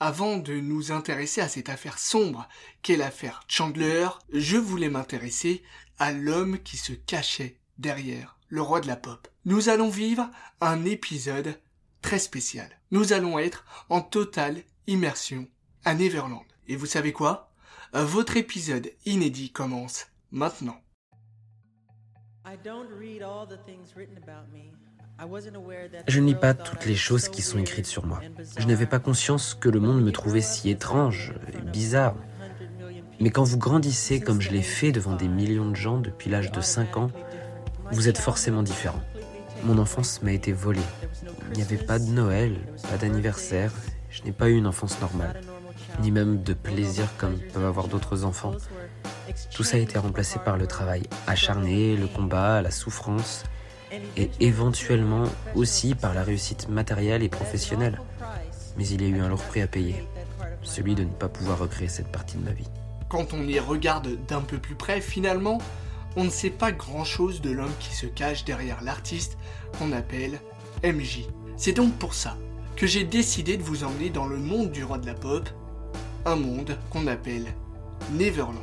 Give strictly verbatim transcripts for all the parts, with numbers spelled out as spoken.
Avant de nous intéresser à cette affaire sombre qu'est l'affaire Chandler, je voulais m'intéresser à l'homme qui se cachait derrière le roi de la pop. Nous allons vivre un épisode très spécial. Nous allons être en totale immersion à Neverland. Et vous savez quoi ? Votre épisode inédit commence maintenant. Je ne lis pas toutes les choses qui sont écrites sur moi. Je n'avais pas conscience que le monde me trouvait si étrange et bizarre. Mais quand vous grandissez comme je l'ai fait devant des millions de gens depuis l'âge de cinq ans, vous êtes forcément différent. Mon enfance m'a été volée. Il n'y avait pas de Noël, pas d'anniversaire. Je n'ai pas eu une enfance normale, ni même de plaisir comme peuvent avoir d'autres enfants. Tout ça a été remplacé par le travail acharné, le combat, la souffrance, et éventuellement aussi par la réussite matérielle et professionnelle. Mais il y a eu un lourd prix à payer, celui de ne pas pouvoir recréer cette partie de ma vie. Quand on y regarde d'un peu plus près, finalement, on ne sait pas grand-chose de l'homme qui se cache derrière l'artiste qu'on appelle M J. C'est donc pour ça que j'ai décidé de vous emmener dans le monde du roi de la pop, un monde qu'on appelle Neverland.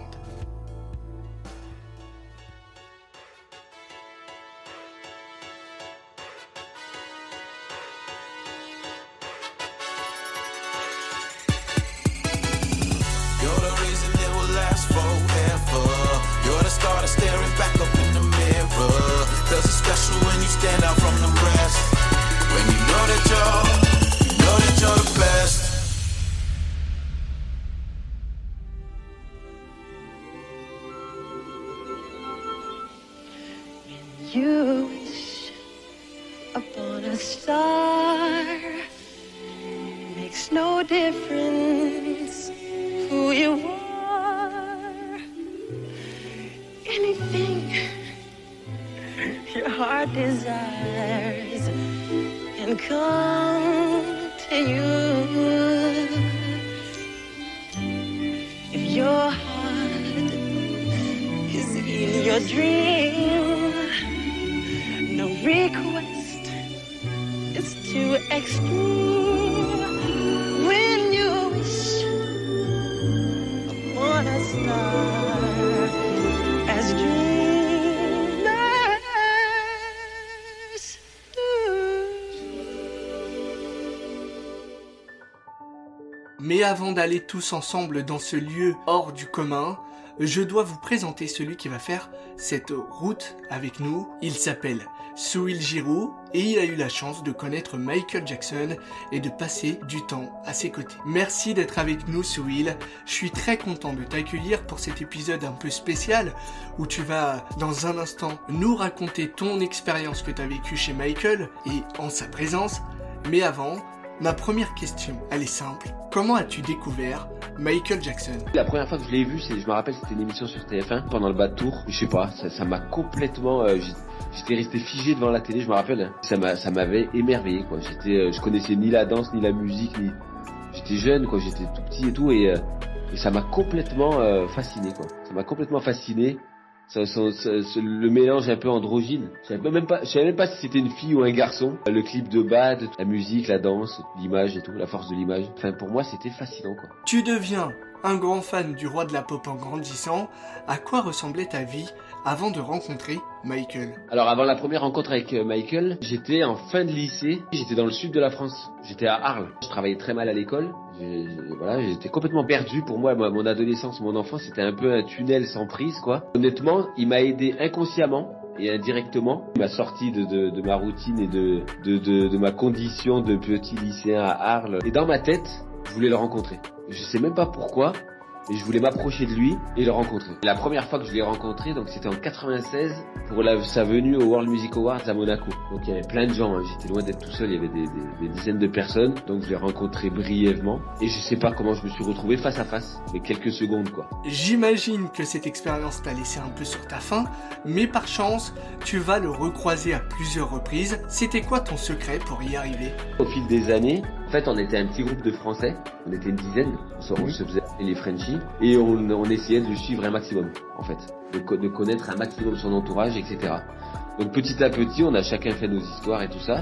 You wish upon a star. Makes no difference who you are. Anything your heart desires can come to you. If your heart is in your dream, no request is too extreme. When you wish upon a star as dreamers do. Mais avant d'aller tous ensemble dans ce lieu hors du commun, je dois vous présenter celui qui va faire cette route avec nous. Il s'appelle Souil Giroux et il a eu la chance de connaître Michael Jackson et de passer du temps à ses côtés. Merci d'être avec nous, Souil. Je suis très content de t'accueillir pour cet épisode un peu spécial où tu vas dans un instant nous raconter ton expérience que tu as vécue chez Michael et en sa présence. Mais avant, ma première question, elle est simple. Comment as-tu découvert Michael Jackson? La première fois que je l'ai vu, c'est, je me rappelle, c'était une émission sur T F un pendant le bas de tour. Je sais pas, ça, ça m'a complètement, euh, j'étais resté figé devant la télé, je me rappelle. Ça m'a, ça m'avait émerveillé, quoi. J'étais, euh, je connaissais ni la danse ni la musique, ni, j'étais jeune, quoi. J'étais tout petit et tout, et, euh, et ça m'a complètement euh, fasciné, quoi. Ça m'a complètement fasciné. Ça, ça, ça, ça, le mélange un peu androgyne. Je savais même pas, je savais même pas si c'était une fille ou un garçon. Le clip de Bad, la musique, la danse, l'image et tout, la force de l'image. Enfin, pour moi, c'était fascinant, quoi. Tu deviens un grand fan du roi de la pop en grandissant. À quoi ressemblait ta vie avant de rencontrer Michael? Alors, avant la première rencontre avec Michael, j'étais en fin de lycée. J'étais dans le sud de la France. J'étais à Arles. Je travaillais très mal à l'école. J'ai, j'ai, voilà, j'étais complètement perdu. Pour moi, moi, mon adolescence, mon enfance, c'était un peu un tunnel sans prise, quoi. Honnêtement, il m'a aidé inconsciemment et indirectement. Il m'a sorti de, de, de ma routine et de, de, de, de ma condition de petit lycéen à Arles. Et dans ma tête, je voulais le rencontrer. Je sais même pas pourquoi, mais je voulais m'approcher de lui et le rencontrer. La première fois que je l'ai rencontré, donc c'était en quatre-vingt-seize pour la, sa venue au World Music Awards à Monaco. Donc il y avait plein de gens, hein. J'étais loin d'être tout seul, il y avait des, des, des dizaines de personnes. Donc je l'ai rencontré brièvement et je sais pas comment je me suis retrouvé face à face, mais quelques secondes, quoi. J'imagine que cette expérience t'a laissé un peu sur ta faim, mais par chance, tu vas le recroiser à plusieurs reprises. C'était quoi ton secret pour y arriver? Au fil des années, en fait, on était un petit groupe de Français, on était une dizaine, on se, on se faisait les Frenchies, et on, on essayait de le suivre un maximum, en fait, de, de connaître un maximum son entourage, et cetera. Donc petit à petit, on a chacun fait nos histoires et tout ça,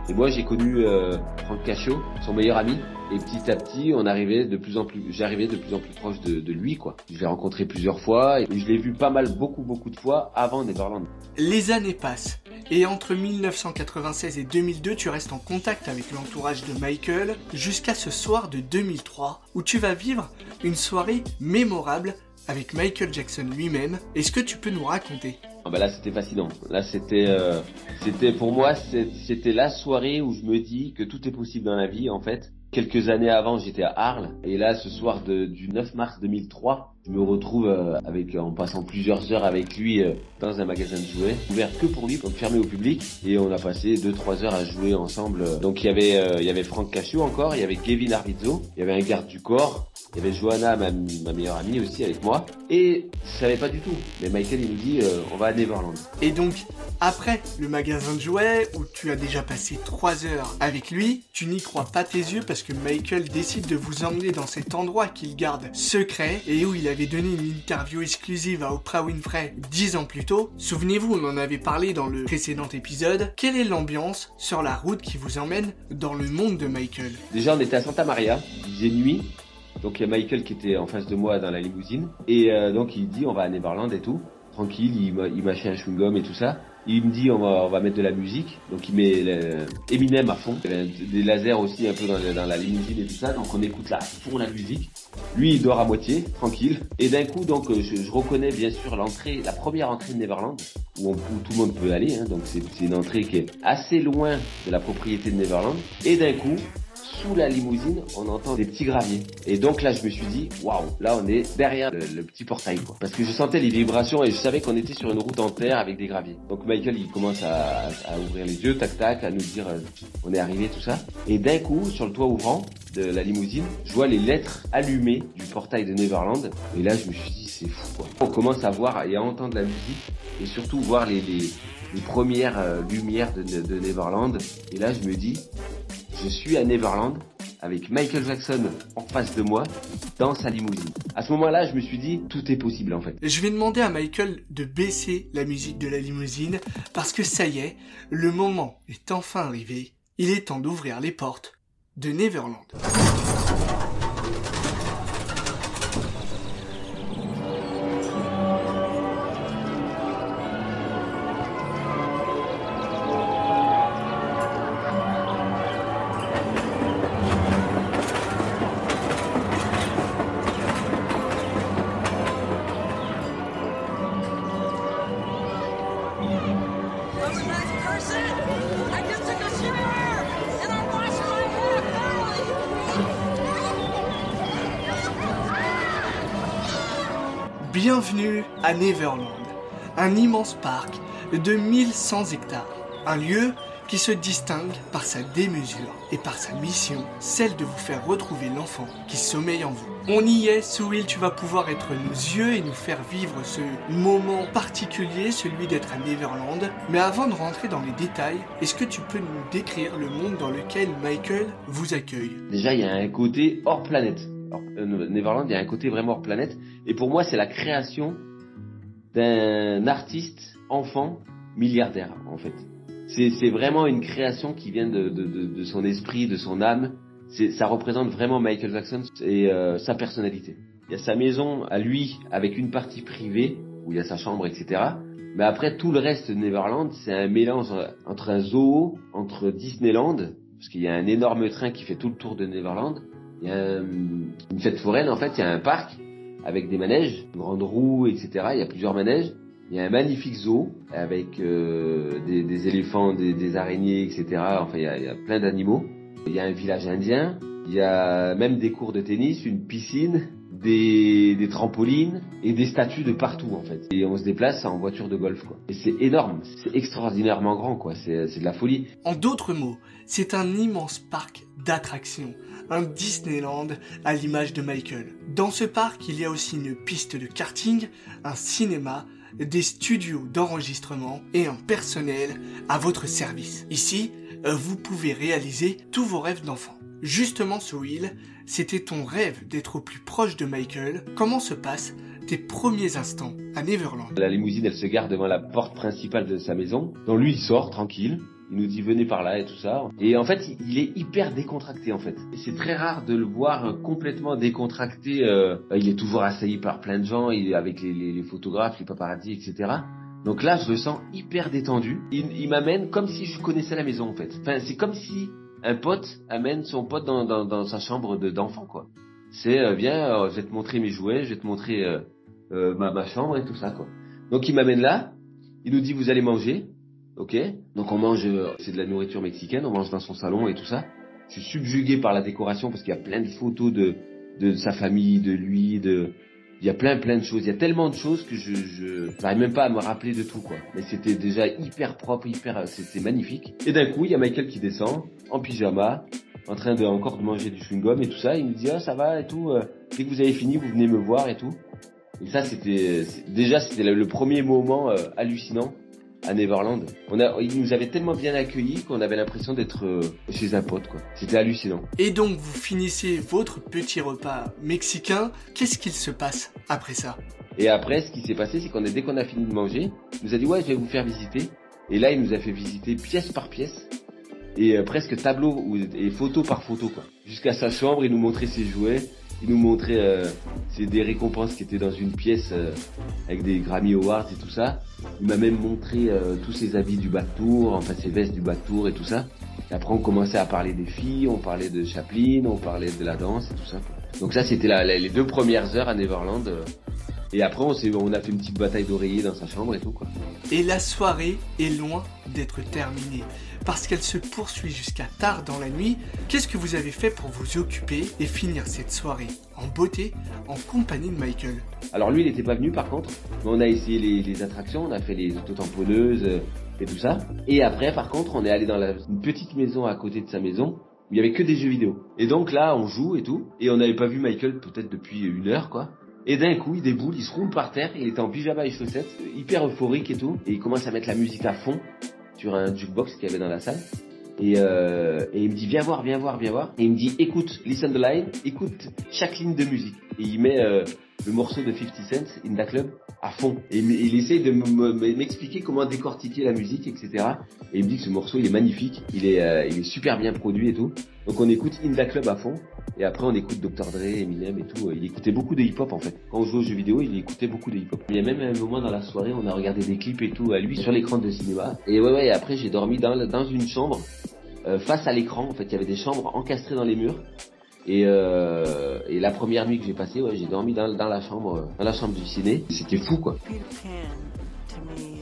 Et moi, j'ai connu euh, Franck Cachot, son meilleur ami. Et petit à petit, on arrivait de plus en plus, j'arrivais de plus en plus proche de, de lui, quoi. Je l'ai rencontré plusieurs fois et je l'ai vu pas mal, beaucoup, beaucoup de fois avant Neverland. Les années passent. Et entre mille neuf cent quatre-vingt-seize et deux mille deux, tu restes en contact avec l'entourage de Michael jusqu'à ce soir de deux mille trois où tu vas vivre une soirée mémorable avec Michael Jackson lui-même. Est-ce que tu peux nous raconter ? Ah bah là, c'était fascinant. Là, c'était, euh, c'était pour moi, c'était la soirée où je me dis que tout est possible dans la vie, en fait. Quelques années avant, j'étais à Arles, et là, ce soir de, du neuf mars deux mille trois, je me retrouve euh, avec, en passant plusieurs heures avec lui euh, dans un magasin de jouets, ouvert que pour lui, donc fermé au public, et on a passé deux trois heures à jouer ensemble. Donc il y avait, euh, il y avait Franck Cachot encore, il y avait Kevin Arvizo, il y avait un garde du corps, il y avait Johanna, ma, ma meilleure amie aussi avec moi, et je savais pas du tout. Mais Michael, il nous dit, euh, on va à Neverland. Et donc, après le magasin de jouets, où tu as déjà passé trois heures avec lui, tu n'y crois pas tes yeux parce que Michael décide de vous emmener dans cet endroit qu'il garde secret et où il avait donné une interview exclusive à Oprah Winfrey dix ans plus tôt. Souvenez-vous, on en avait parlé dans le précédent épisode. Quelle est l'ambiance sur la route qui vous emmène dans le monde de Michael ? Déjà, on était à Santa Maria, il faisait nuit. Donc il y a Michael qui était en face de moi dans la limousine. Et euh, donc il dit on va à Neverland et tout. Tranquille, il m'a, il mâchait un chewing-gum et tout ça. Il me dit on va, on va mettre de la musique. Donc il met le, Eminem à fond. Il y avait des lasers aussi un peu dans, dans la limousine et tout ça. Donc on écoute là, à fond la musique. Lui il dort à moitié, tranquille. Et d'un coup donc je, je reconnais bien sûr l'entrée, la première entrée de Neverland. Où, on, où tout le monde peut aller. Hein. Donc c'est, c'est une entrée qui est assez loin de la propriété de Neverland. Et d'un coup, sous la limousine, on entend des petits graviers. Et donc là, je me suis dit, waouh, là on est derrière le, le petit portail, quoi. Parce que je sentais les vibrations et je savais qu'on était sur une route en terre avec des graviers. Donc Michael, il commence à, à ouvrir les yeux, tac tac, à nous dire, euh, on est arrivé, tout ça. Et d'un coup, sur le toit ouvrant de la limousine, je vois les lettres allumées du portail de Neverland. Et là, je me suis dit, c'est fou, quoi. On commence à voir et à entendre la musique et surtout voir les, les, les premières euh, lumières de, de, de Neverland. Et là, je me dis, je suis à Neverland avec Michael Jackson en face de moi dans sa limousine. À ce moment-là, je me suis dit, tout est possible en fait. Je vais demander à Michael de baisser la musique de la limousine parce que ça y est, le moment est enfin arrivé. Il est temps d'ouvrir les portes de Neverland. Bienvenue à Neverland, un immense parc de mille cent hectares, un lieu qui se distingue par sa démesure et par sa mission, celle de vous faire retrouver l'enfant qui sommeille en vous. On y est, Souil, tu vas pouvoir être nos yeux et nous faire vivre ce moment particulier, celui d'être à Neverland. Mais avant de rentrer dans les détails, est-ce que tu peux nous décrire le monde dans lequel Michael vous accueille ? Déjà, il y a un côté hors planète. Alors, euh, Neverland, il y a un côté vraiment hors planète. Et pour moi, c'est la création d'un artiste enfant milliardaire, en fait. C'est, c'est vraiment une création qui vient de, de, de, de son esprit, de son âme. C'est, ça représente vraiment Michael Jackson et euh, sa personnalité. Il y a sa maison à lui, avec une partie privée, où il y a sa chambre, et cetera. Mais après, tout le reste de Neverland, c'est un mélange entre un zoo, entre Disneyland, parce qu'il y a un énorme train qui fait tout le tour de Neverland. Il y a un, une fête foraine, en fait, il y a un parc avec des manèges, une grande roue, et cetera. Il y a plusieurs manèges. Il y a un magnifique zoo avec euh, des, des éléphants, des, des araignées, et cetera. Enfin, il y a, il y a plein d'animaux. Il y a un village indien. Il y a même des cours de tennis, une piscine, des, des trampolines et des statues de partout, en fait. Et on se déplace en voiture de golf, quoi. Et c'est énorme, c'est extraordinairement grand, quoi. C'est, c'est de la folie. En d'autres mots, c'est un immense parc d'attractions. Un Disneyland à l'image de Michael. Dans ce parc, il y a aussi une piste de karting, un cinéma, des studios d'enregistrement et un personnel à votre service. Ici, vous pouvez réaliser tous vos rêves d'enfant. Justement, Souil, c'était ton rêve d'être au plus proche de Michael. Comment se passent tes premiers instants à Neverland ? La limousine, elle se gare devant la porte principale de sa maison. Donc lui, il sort tranquille. Il nous dit venez par là et tout ça. Et en fait, il est hyper décontracté en fait. Et c'est très rare de le voir complètement décontracté. Euh, il est toujours assailli par plein de gens, il est avec les, les, les photographes, les paparazzis, et cetera. Donc là, je le sens hyper détendu. Il, il m'amène comme si je connaissais la maison en fait. Enfin, c'est comme si un pote amène son pote dans, dans, dans sa chambre de, d'enfant quoi. C'est euh, viens, euh, je vais te montrer mes jouets, je vais te montrer euh, euh, ma, ma chambre et tout ça quoi. Donc il m'amène là, il nous dit vous allez manger. Ok, donc on mange, c'est de la nourriture mexicaine, on mange dans son salon et tout ça. Je suis subjugué par la décoration parce qu'il y a plein de photos de, de sa famille, de lui, de, il y a plein plein de choses. Il y a tellement de choses que je, je, j'arrive même pas à me rappeler de tout quoi. Mais c'était déjà hyper propre, hyper, c'était magnifique. Et d'un coup, il y a Michael qui descend en pyjama, en train de encore de manger du chewing gum et tout ça. Il me dit ah ça va et tout. Euh, dès que vous avez fini, vous venez me voir et tout. Et ça c'était, déjà c'était le premier moment euh, hallucinant. À Neverland, on a, il nous avait tellement bien accueillis qu'on avait l'impression d'être euh, chez un pote, quoi. C'était hallucinant. Et donc, vous finissez votre petit repas mexicain. Qu'est-ce qu'il se passe après ça? Et après, ce qui s'est passé, c'est qu'on a, dès qu'on a fini de manger, il nous a dit ouais, je vais vous faire visiter. Et là, il nous a fait visiter pièce par pièce et euh, presque tableau ou, et photo par photo, quoi. Jusqu'à sa chambre, il nous montrait ses jouets. Il nous montrait euh, c'est des récompenses qui étaient dans une pièce euh, avec des Grammy Awards et tout ça. Il m'a même montré euh, tous ses habits du back tour, enfin ses vestes du back tour et tout ça. Et après on commençait à parler des filles, on parlait de Chaplin, on parlait de la danse et tout ça. Donc ça c'était la, la, les deux premières heures à Neverland. Euh, et après on, s'est, on a fait une petite bataille d'oreiller dans sa chambre et tout quoi. Et la soirée est loin d'être terminée, parce qu'elle se poursuit jusqu'à tard dans la nuit. Qu'est-ce que vous avez fait pour vous occuper et finir cette soirée en beauté, en compagnie de Michael? Alors lui il était pas venu par contre, mais on a essayé les, les attractions, on a fait les autotamponneuses euh, et tout ça. Et après par contre on est allé dans la, une petite maison à côté de sa maison, où il y avait que des jeux vidéo. Et donc là on joue et tout, et on n'avait pas vu Michael peut-être depuis une heure quoi. Et d'un coup, il déboule, il se roule par terre, il était en pyjama et chaussettes, hyper euphorique et tout, et il commence à mettre la musique à fond sur un jukebox qu'il y avait dans la salle. Et, euh, et il me dit viens voir, viens voir, viens voir. Et il me dit écoute, listen the line, écoute chaque ligne de musique. Et il met euh, le morceau de fifty cent, In Da Club, à fond. Et il, il essaye de m'expliquer comment décortiquer la musique, et cetera. Et il me dit que ce morceau, il est magnifique, il est, euh, il est super bien produit et tout. Donc on écoute In Da Club à fond. Et après on écoute docteur Dre, Eminem et tout. Il écoutait beaucoup de hip-hop en fait. Quand on jouait aux jeux vidéo, il écoutait beaucoup de hip-hop. Il y a même un moment dans la soirée, on a regardé des clips et tout à lui sur l'écran de cinéma. Et ouais ouais, et après j'ai dormi dans, dans une chambre, euh, face à l'écran. En fait, il y avait des chambres encastrées dans les murs. Et, euh, et la première nuit que j'ai passée, ouais, j'ai dormi dans, dans la chambre, dans la chambre du ciné. C'était fou quoi. Peter Pan, to me,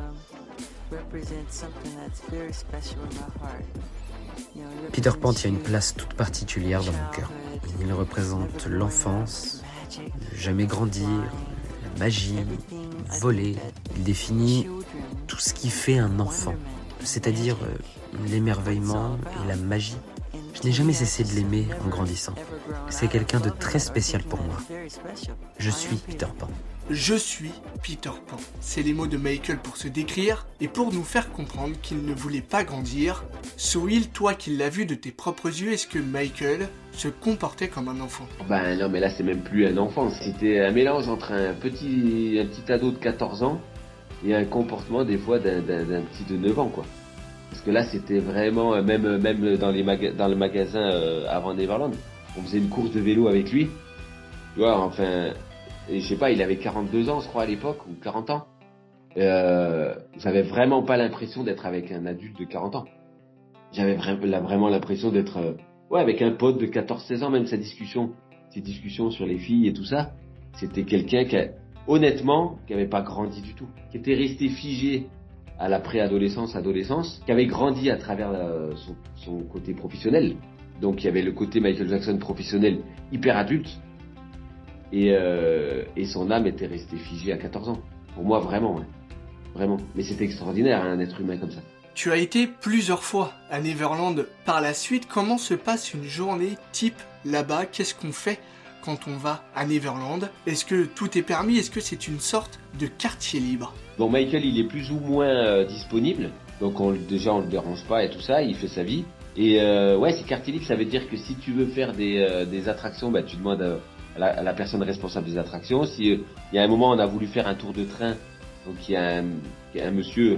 uh, represents something that's very special in my heart. You know, it Peter Pan represents tient une place toute particulière dans mon cœur. Il représente l'enfance, ne jamais grandir, la magie, voler. Il définit tout ce qui fait un enfant, c'est-à-dire euh, l'émerveillement et la magie. Je n'ai jamais cessé de l'aimer en grandissant. C'est quelqu'un de très spécial pour moi. Je suis Peter Pan. Je suis Peter Pan. C'est les mots de Michael pour se décrire et pour nous faire comprendre qu'il ne voulait pas grandir. Soil, toi qui l'as vu de tes propres yeux, est-ce que Michael se comportait comme un enfant? Ben non, mais là c'est même plus un enfant. C'était un mélange entre un petit, un petit ado de quatorze ans et un comportement des fois d'un, d'un, d'un petit de neuf ans quoi. Parce que là c'était vraiment, même, même dans, les maga- dans le magasin euh, avant Neverland, on faisait une course de vélo avec lui. Tu vois, enfin... Et je sais pas, il avait quarante-deux ans, je crois, à l'époque, ou quarante ans. Euh, j'avais vraiment pas l'impression d'être avec un adulte de quarante ans. J'avais vra- vraiment l'impression d'être, euh, ouais, avec un pote de quatorze seize ans, même sa discussion, ses discussions sur les filles et tout ça. C'était quelqu'un qui, a, honnêtement, qui avait pas grandi du tout. Qui était resté figé à la préadolescence, adolescence, qui avait grandi à travers euh, son, son côté professionnel. Donc il y avait le côté Michael Jackson professionnel hyper adulte. Et, euh, et son âme était restée figée à quatorze ans. Pour moi, vraiment, ouais. Vraiment. Mais c'était extraordinaire, un être humain comme ça. Tu as été plusieurs fois à Neverland. Par la suite, comment se passe une journée type là-bas? Qu'est-ce qu'on fait quand on va à Neverland? Est-ce que tout est permis? Est-ce que c'est une sorte de quartier libre? Bon, Michael, il est plus ou moins euh, disponible. Donc on, déjà, on le dérange pas et tout ça. Il fait sa vie. Et euh, ouais, c'est quartier libre. Ça veut dire que si tu veux faire des, euh, des attractions, bah, tu demandes... Euh, À la, à la personne responsable des attractions. Si euh, il y a un moment on a voulu faire un tour de train, donc il y a un, il y a un monsieur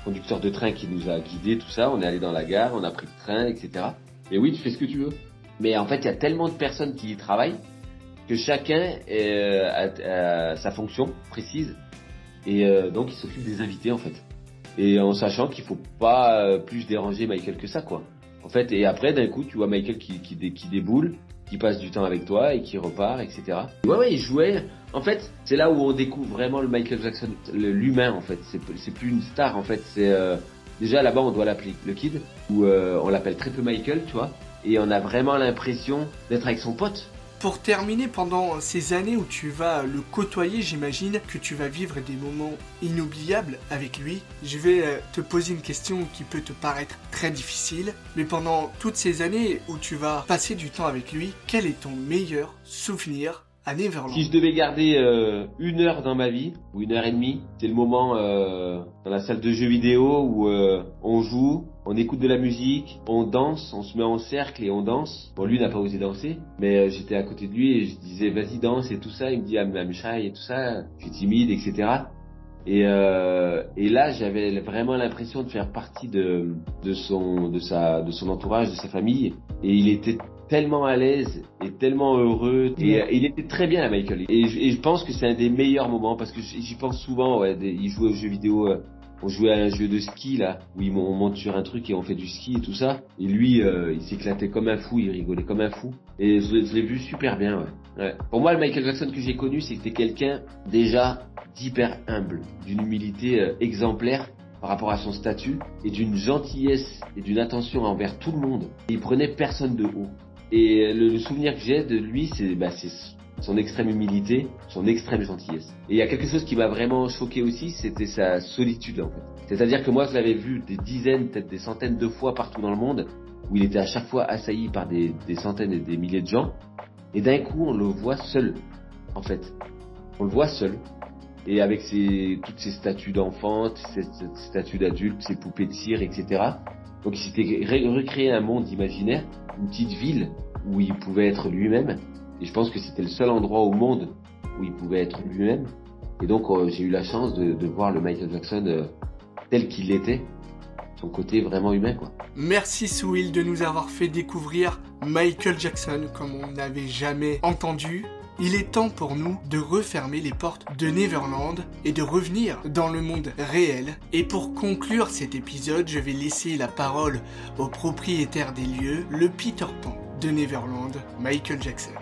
conducteur de train qui nous a guidés, tout ça. On est allé dans la gare, on a pris le train, et cetera. Et oui, tu fais ce que tu veux. Mais en fait, il y a tellement de personnes qui y travaillent que chacun euh, a, a sa fonction précise. Et euh, donc, il s'occupe des invités, en fait. Et en sachant qu'il faut pas euh, plus déranger Michael que ça, quoi. En fait, et après, d'un coup, tu vois Michael qui, qui, dé, qui déboule, qui passe du temps avec toi et qui repart, et cetera. Ouais, ouais, il jouait. En fait, c'est là où on découvre vraiment le Michael Jackson, le, l'humain, en fait. C'est, c'est plus une star, en fait. C'est euh, déjà là-bas, on doit l'appeler le Kid, ou euh, on l'appelle très peu Michael, tu vois. Et on a vraiment l'impression d'être avec son pote. Pour terminer, pendant ces années où tu vas le côtoyer, j'imagine que tu vas vivre des moments inoubliables avec lui. Je vais te poser une question qui peut te paraître très difficile, mais pendant toutes ces années où tu vas passer du temps avec lui, quel est ton meilleur souvenir à Neverland? Si je devais garder euh, une heure dans ma vie, ou une heure et demie, c'est le moment euh, dans la salle de jeux vidéo où euh, on joue, on écoute de la musique, on danse, on se met en cercle et on danse. Bon, lui n'a pas osé danser, mais euh, j'étais à côté de lui et je disais vas-y danse et tout ça. Il me dit I'm, I'm shy et tout ça, je suis timide, et cetera. Et, euh, et là, j'avais vraiment l'impression de faire partie de, de son, de sa, de son entourage, de sa famille. Et il était tellement à l'aise et tellement heureux. Et, et il était très bien à Michael. Et, et je pense que c'est un des meilleurs moments parce que j'y pense souvent. Ouais, des, il jouait aux jeux vidéo. Euh, on jouait à un jeu de ski là, où il, on monte sur un truc et on fait du ski et tout ça. Et lui, euh, il s'éclatait comme un fou, il rigolait comme un fou. Et je, je l'ai vu super bien. Ouais. Ouais. Pour moi, le Michael Jackson que j'ai connu, c'était quelqu'un déjà d'hyper humble, d'une humilité euh, exemplaire par rapport à son statut et d'une gentillesse et d'une attention envers tout le monde. Et il prenait personne de haut. Et le, le souvenir que j'ai de lui, c'est, bah, c'est son extrême humilité, son extrême gentillesse. Et il y a quelque chose qui m'a vraiment choqué aussi, c'était sa solitude en fait. C'est-à-dire que moi je l'avais vu des dizaines, peut-être des centaines de fois partout dans le monde, où il était à chaque fois assailli par des, des centaines et des milliers de gens, et d'un coup on le voit seul, en fait. On le voit seul. Et avec ses, toutes ses statues d'enfant, ses, ses statues d'adultes, ses poupées de cire, et cetera. Donc il s'était ré- recréé un monde imaginaire, une petite ville où il pouvait être lui-même. Et je pense que c'était le seul endroit au monde où il pouvait être lui-même. Et donc euh, j'ai eu la chance de, de voir le Michael Jackson euh, tel qu'il l'était, son côté vraiment humain, quoi. Merci Souil de nous avoir fait découvrir Michael Jackson comme on n'avait jamais entendu. Il est temps pour nous de refermer les portes de Neverland et de revenir dans le monde réel. Et pour conclure cet épisode, je vais laisser la parole au propriétaire des lieux, le Peter Pan de Neverland, Michael Jackson.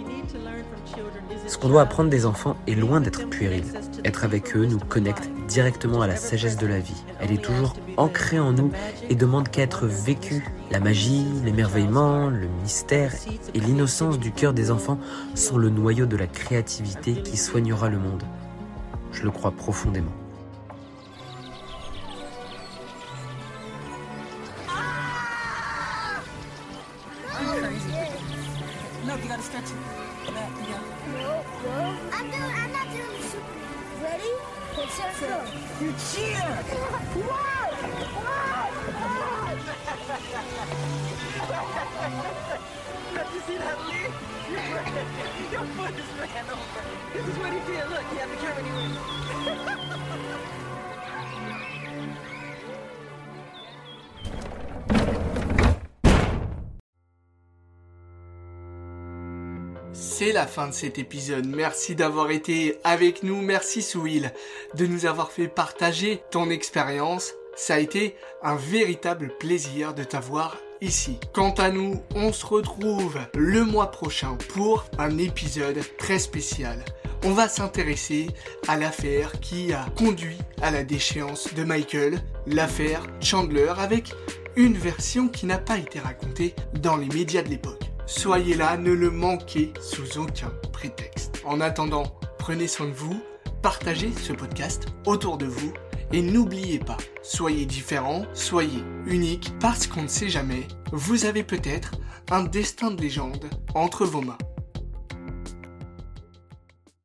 Ce qu'on doit apprendre des enfants est loin d'être puéril. Être avec eux nous connecte directement à la sagesse de la vie. Elle est toujours ancrée en nous et demande qu'à être vécue. La magie, l'émerveillement, le mystère et l'innocence du cœur des enfants sont le noyau de la créativité qui soignera le monde. Je le crois profondément. You cheater! Whoa! Did you see that lead? Your foot just ran over. This is what he did. Look, he had the camera anyway. C'est la fin de cet épisode. Merci d'avoir été avec nous. Merci Souil de nous avoir fait partager ton expérience. Ça a été un véritable plaisir de t'avoir ici. Quant à nous, on se retrouve le mois prochain pour un épisode très spécial. On va s'intéresser à l'affaire qui a conduit à la déchéance de Michael, l'affaire Chandler, avec une version qui n'a pas été racontée dans les médias de l'époque. Soyez là, ne le manquez sous aucun prétexte. En attendant, prenez soin de vous, partagez ce podcast autour de vous et n'oubliez pas, soyez différents, soyez uniques parce qu'on ne sait jamais, vous avez peut-être un destin de légende entre vos mains.